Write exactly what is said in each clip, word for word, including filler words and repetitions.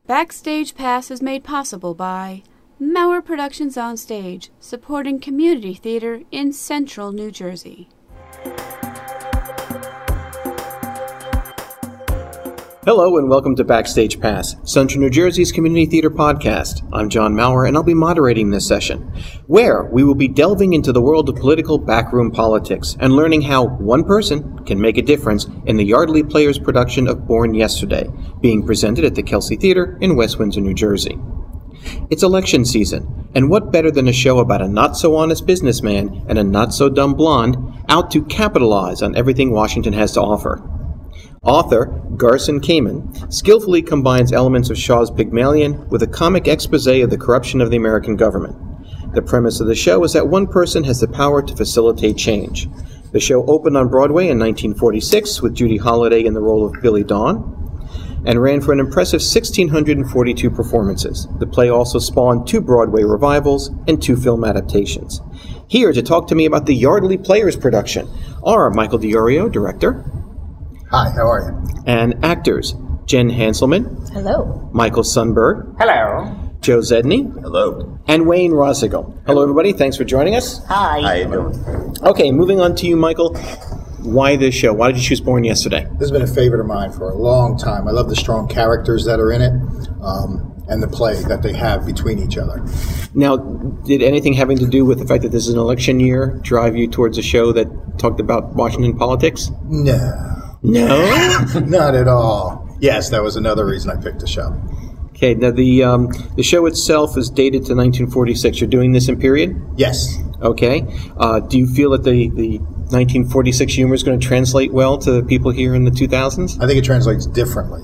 Backstage Pass is made possible by Mauer Productions on Stage, supporting community theater in central New Jersey. Hello and welcome to Backstage Pass, Central New Jersey's community theater podcast. I'm John Mauer and I'll be moderating this session, where we will be delving into the world of political backroom politics and learning how one person can make a difference in the Yardley Players production of Born Yesterday, being presented at the Kelsey Theater in West Windsor, New Jersey. It's election season, and what better than a show about a not-so-honest businessman and a not-so-dumb blonde out to capitalize on everything Washington has to offer. Author Garson Kamen skillfully combines elements of Shaw's Pygmalion with a comic expose of the corruption of the American government. The premise of the show is that one person has the power to facilitate change. The show opened on Broadway in nineteen forty-six with Judy Holliday in the role of Billy Dawn and ran for an impressive one thousand six hundred forty-two performances. The play also spawned two Broadway revivals and two film adaptations. Here to talk to me about the Yardley Players production are Michael DiOrio, director. Hi, how are you? And actors, Jen Hanselman. Hello. Michael Sundberg. Hello. Joe Zedney. Hello. And Wayne Rossigal. Hello, everybody. Thanks for joining us. Hi. How you doing? Okay, moving on to you, Michael. Why this show? Why did you choose Born Yesterday? This has been a favorite of mine for a long time. I love the strong characters that are in it um, and the play that they have between each other. Now, did anything having to do with the fact that this is an election year drive you towards a show that talked about Washington politics? No. No? Not at all. Yes, that was another reason I picked the show. Okay, now the um, the show itself is dated to nineteen forty-six. You're doing this in period? Yes. Okay. Uh, do you feel that the, the nineteen forty-six humor is going to translate well to people here in the two thousands? I think it translates differently.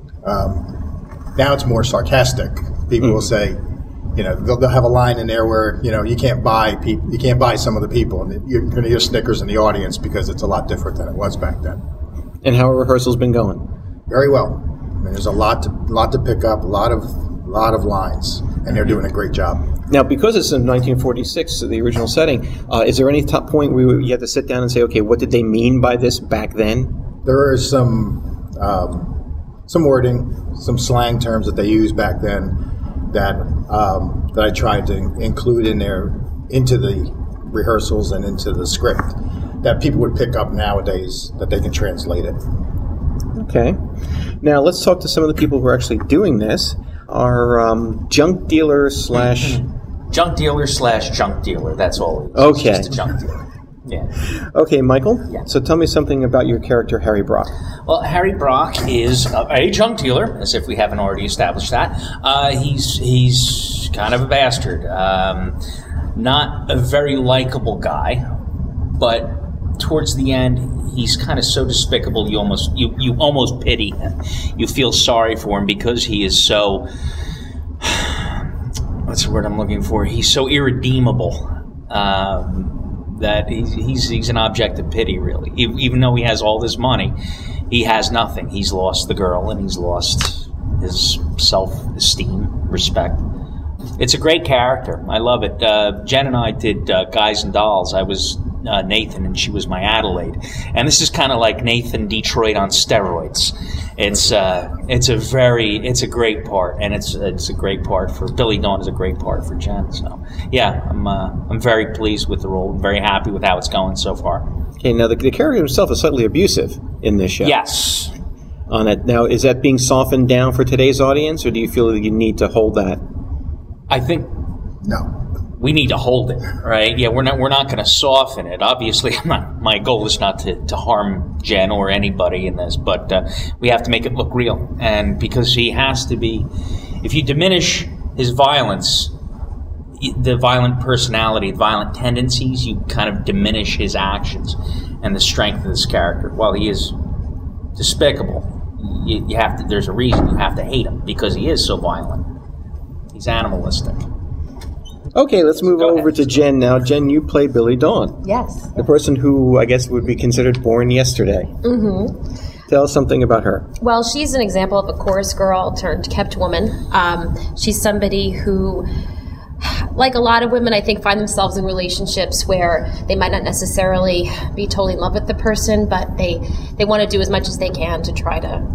Um, now it's more sarcastic. People mm. will say, you know, they'll, they'll have a line in there where, you know, you can't buy people, you can't buy some of the people, and you're going to hear snickers in the audience because it's a lot different than it was back then. And how have rehearsals been going? Very well. I mean, there's a lot to lot to pick up, a lot of lot of lines, and they're doing a great job. Now, because it's in nineteen forty-six, the original setting, uh, is there any top point where you have to sit down and say, okay, what did they mean by this back then? There is some um, some wording, some slang terms that they used back then that um, that I tried to include in there into the rehearsals and into the script that people would pick up nowadays, that they can translate it. Okay. Now, let's talk to some of the people who are actually doing this. Our um, junk dealer slash... Junk dealer slash junk dealer, that's all it is. Okay. It's just a junk dealer. Yeah. Okay, Michael? Yeah. So tell me something about your character, Harry Brock. Well, Harry Brock is a, a junk dealer, as if we haven't already established that. Uh, he's he's kind of a bastard. Um, not a very likable guy, but towards the end, he's kind of so despicable. You almost you, you almost pity him. You feel sorry for him because he is so. What's the word I'm looking for? He's so irredeemable um, that he's, he's he's an object of pity. Really, even though he has all this money, he has nothing. He's lost the girl and he's lost his self-esteem, respect. It's a great character. I love it. Uh, Jen and I did uh, Guys and Dolls. I was uh, Nathan and she was my Adelaide. And this is kind of like Nathan Detroit on steroids. It's uh, it's a very it's a great part, and it's it's a great part for Billy Dawn is a great part for Jen. So yeah, I'm uh, I'm very pleased with the role. I'm very happy with how it's going so far. Okay, now the, the character himself is slightly abusive in this show. Yes. On it now, is that being softened down for today's audience, or do you feel that you need to hold that? I think no. We need to hold it, right? Yeah, we're not we're not going to soften it. Obviously, I'm not, my goal is not to, to harm Jen or anybody in this, but uh, we have to make it look real. And because he has to be, if you diminish his violence, the violent personality, violent tendencies, you kind of diminish his actions and the strength of this character. While he is despicable, you, you have to. There's a reason you have to hate him because he is so violent. He's animalistic. Okay, let's move Go over ahead. to Jen now. Jen, you play Billy Dawn. Yes. The person who, I guess, would be considered born yesterday. Mm-hmm. Tell us something about her. Well, she's an example of a chorus girl turned kept woman. Um, she's somebody who, like a lot of women, I think, find themselves in relationships where they might not necessarily be totally in love with the person, but they, they want to do as much as they can to try to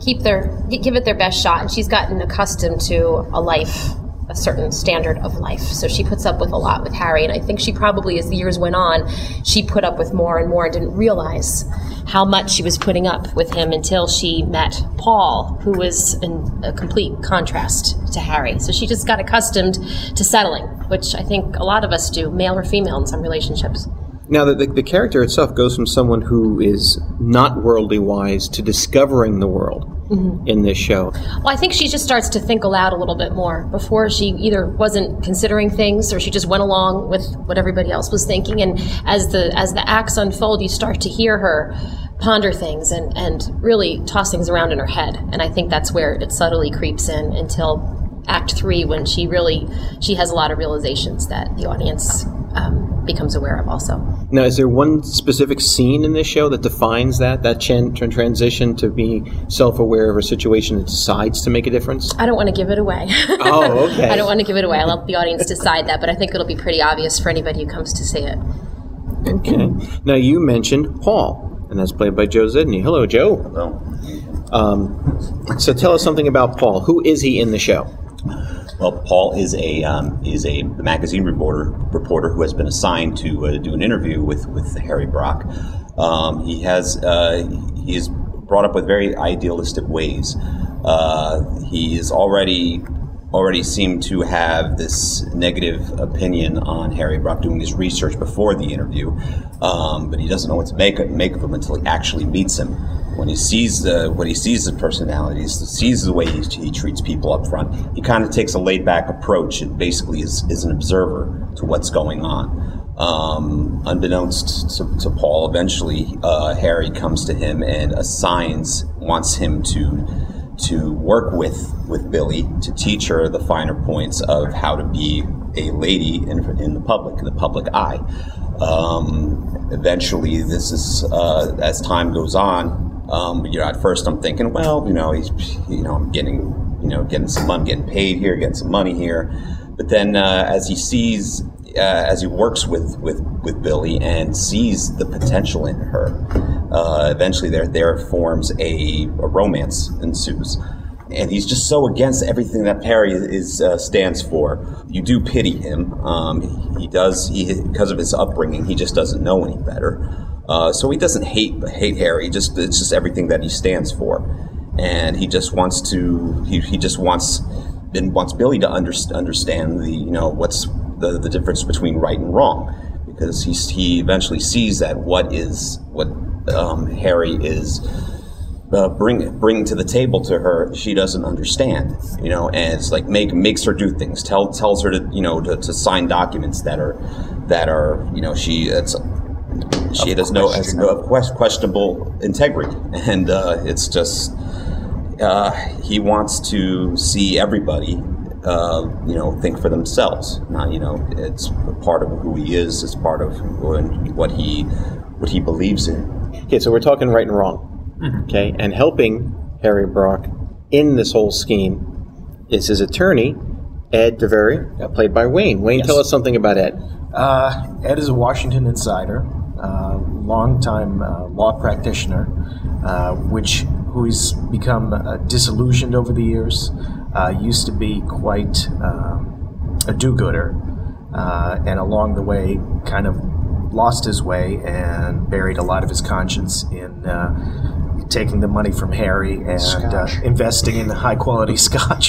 keep their give it their best shot, and she's gotten accustomed to a life, a certain standard of life. So she puts up with a lot with Harry, and I think she probably, as the years went on, she put up with more and more and didn't realize how much she was putting up with him until she met Paul, who was in a complete contrast to Harry. So she just got accustomed to settling, which I think a lot of us do, male or female, in some relationships. Now, the, the, the character itself goes from someone who is not worldly wise to discovering the world mm-hmm. in this show. Well, I think she just starts to think aloud a little bit more. Before, she either wasn't considering things or she just went along with what everybody else was thinking. And as the as the acts unfold, you start to hear her ponder things and, and really toss things around in her head. And I think that's where it subtly creeps in until Act Three, when she really she has a lot of realizations that the audience um, becomes aware of also. Now, is there one specific scene in this show that defines that, that chan- transition to be self-aware of a situation that decides to make a difference? I don't want to give it away. Oh, okay. I don't want to give it away. I'll let the audience decide that, but I think it'll be pretty obvious for anybody who comes to see it. Okay. Now, you mentioned Paul, and that's played by Joe Zedny. Hello, Joe. Hello. Um, so tell us something about Paul. Who is he in the show? Well, Paul is a um, is a magazine reporter reporter who has been assigned to uh, do an interview with, with Harry Brock. Um, he has uh, he is brought up with very idealistic ways. Uh, he is already already seemed to have this negative opinion on Harry Brock, doing his research before the interview, um, but he doesn't know what to make make of him until he actually meets him. When he sees the when he sees the personalities, sees the way he, he treats people up front, he kind of takes a laid back approach and basically is, is an observer to what's going on. Um, unbeknownst to, to Paul, eventually uh, Harry comes to him and assigns, wants him to to work with with Billy to teach her the finer points of how to be a lady in, in the public, in the public eye. Um, eventually, this is uh, as time goes on. Um, you know, at first I'm thinking, well, you know, he's, you know, I'm getting, you know, getting some money, getting paid here, getting some money here. But then, uh, as he sees, uh, as he works with, with, with Billy and sees the potential in her, uh, eventually there there forms a, a romance ensues. And he's just so against everything that Harry is uh, stands for. You do pity him. Um, he, he does, he, because of his upbringing, he just doesn't know any better. Uh, so he doesn't hate hate Harry. Just it's just everything that he stands for, and he just wants to. He, he just wants then wants Billy to under, understand the you know what's the, the difference between right and wrong, because he he eventually sees that what is what um, Harry is uh, bring bringing to the table to her, she doesn't understand. You know, and it's like make makes her do things. Tell tells her to you know to, to sign documents that are that are you know she it's. She has no, has no questionable integrity, and uh, it's just uh, he wants to see everybody, uh, you know, think for themselves. Not, you know, it's part of who he is. It's part of what he what he believes in. Okay, so we're talking right and wrong. Mm-hmm. Okay, and helping Harry Brock in this whole scheme is his attorney, Ed DeVere, played by Wayne. Wayne, yes. Tell us something about Ed. Uh, Ed is a Washington insider. Uh, long-time uh, law practitioner, uh, which who's become uh, disillusioned over the years. Uh, used to be quite um, a do-gooder, uh, and along the way, kind of lost his way and buried a lot of his conscience in uh, taking the money from Harry and uh, investing in high-quality scotch.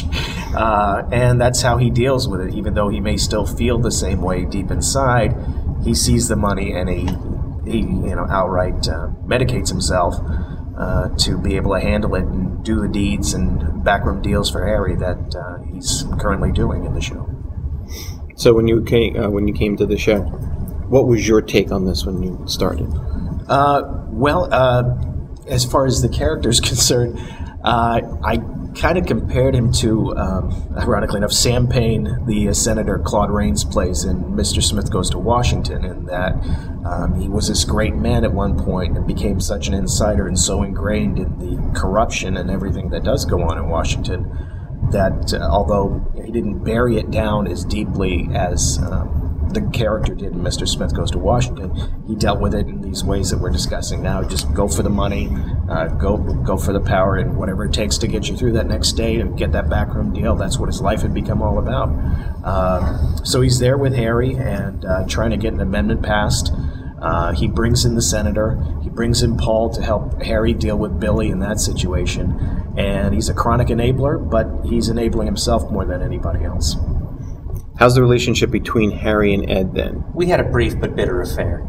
Uh, and that's how he deals with it, even though he may still feel the same way deep inside. He sees the money and he. He, you know, outright uh, medicates himself uh, to be able to handle it and do the deeds and backroom deals for Harry that uh, he's currently doing in the show. So when you came uh, when you came to the show, what was your take on this when you started? Uh, well, uh, as far as the character's concerned, uh, I kind of compared him to, um, ironically enough, Sam Payne, the uh, Senator Claude Rains plays in Mister Smith Goes to Washington, in that um, he was this great man at one point and became such an insider and so ingrained in the corruption and everything that does go on in Washington that uh, although he didn't bury it down as deeply as um, the character did in Mister Smith Goes to Washington. He dealt with it in these ways that we're discussing now. Just go for the money, uh, go go for the power, and whatever it takes to get you through that next day and get that backroom deal. That's what his life had become all about. Uh, so he's there with Harry and uh, trying to get an amendment passed. Uh, he brings in the senator. He brings in Paul to help Harry deal with Billy in that situation. And he's a chronic enabler, but he's enabling himself more than anybody else. How's the relationship between Harry and Ed then? We had a brief but bitter affair.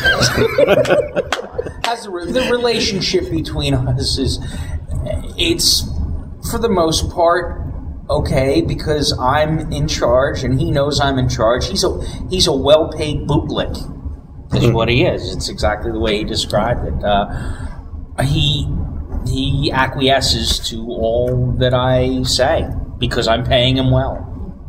How's the, re- the relationship between us is, it's, for the most part, okay, because I'm in charge and he knows I'm in charge. He's a, he's a well-paid bootlick. Is what he is. It's exactly the way he described it. Uh, he he acquiesces to all that I say because I'm paying him well.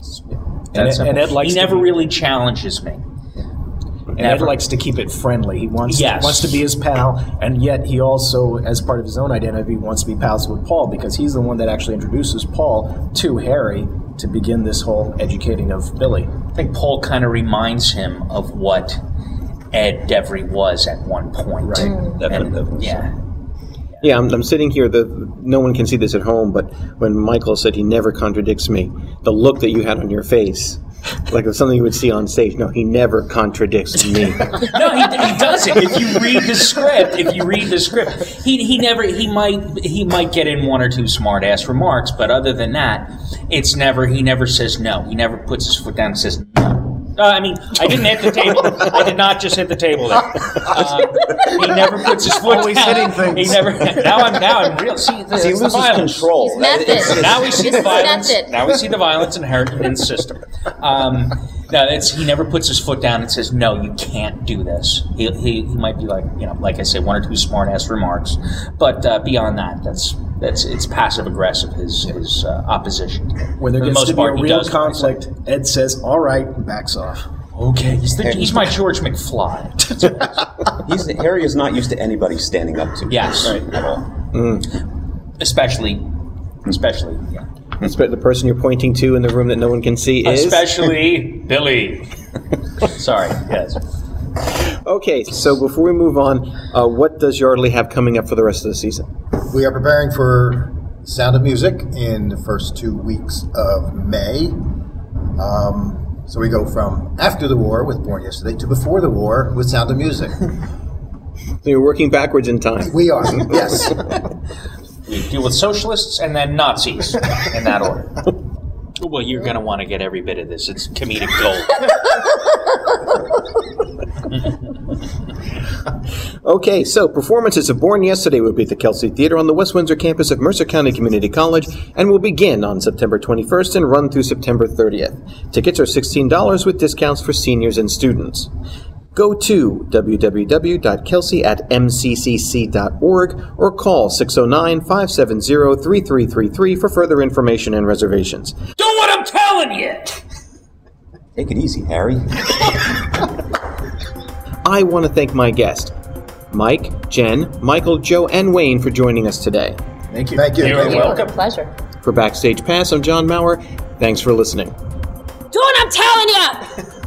And Ed, and Ed likes he to never be, really challenges me. And Never. Ed likes to keep it friendly. He wants Yes. wants to be his pal, and yet he also, as part of his own identity, wants to be pals with Paul because he's the one that actually introduces Paul to Harry to begin this whole educating of Billy. I think Paul kind of reminds him of what Ed Devery was at one point. Right. And, Definitely. yeah. Yeah, I'm, I'm sitting here. The no one can see this at home, but when Michael said he never contradicts me, the look that you had on your face, like it's something you would see on stage. No, he never contradicts me. No, he, he doesn't. If you read the script, if you read the script, he he never he might he might get in one or two smart ass remarks, but other than that, it's never he never says no. He never puts his foot down and says no. Uh, I mean, I didn't hit the table. I did not just hit the table there. Uh, he never puts his foot Always down. hitting things. He never. Now I'm now I'm real. See, this, He it's the loses violence. control. His method. It's- Now we see This the is violence. method. Now we see the violence inherent in the system. Um, no, it's he never puts his foot down and says, "No, you can't do this." He he, he might be like you know, like I say, one or two smart ass remarks, but uh, beyond that, that's that's it's passive aggressive. His his uh, opposition. When there For the gets most to be part, a he real does what I say. conflict, Ed says, "All right," and backs off. Okay, he's, the, he's my George McFly. He's, Harry is not used to anybody standing up to him. Yes. Right, at all. especially, especially, yeah. That's the person you're pointing to in the room that no one can see is? Especially Billy. Sorry, yes. Okay, so before we move on, uh, what does Yardley have coming up for the rest of the season? We are preparing for Sound of Music in the first two weeks of May. Um, so we go from after the war with Born Yesterday to before the war with Sound of Music. So you're working backwards in time. We are, yes. We deal with socialists and then Nazis in that order. Well, you're going to want to get every bit of this. It's comedic gold. Okay, so performances of Born Yesterday will be at the Kelsey Theater on the West Windsor campus of Mercer County Community College and will begin on September twenty-first and run through September thirtieth. Tickets are sixteen dollars with discounts for seniors and students. Go to w w w dot kelsey at m c c c dot org or call six oh nine, five seven zero, three three three three for further information and reservations. Do what I'm telling you! Take it easy, Harry. I want to thank my guest, Mike, Jen, Michael, Joe, and Wayne for joining us today. Thank you. Thank you. You're Thank you. welcome. Pleasure. For Backstage Pass, I'm John Maurer. Thanks for listening. Do what I'm telling you!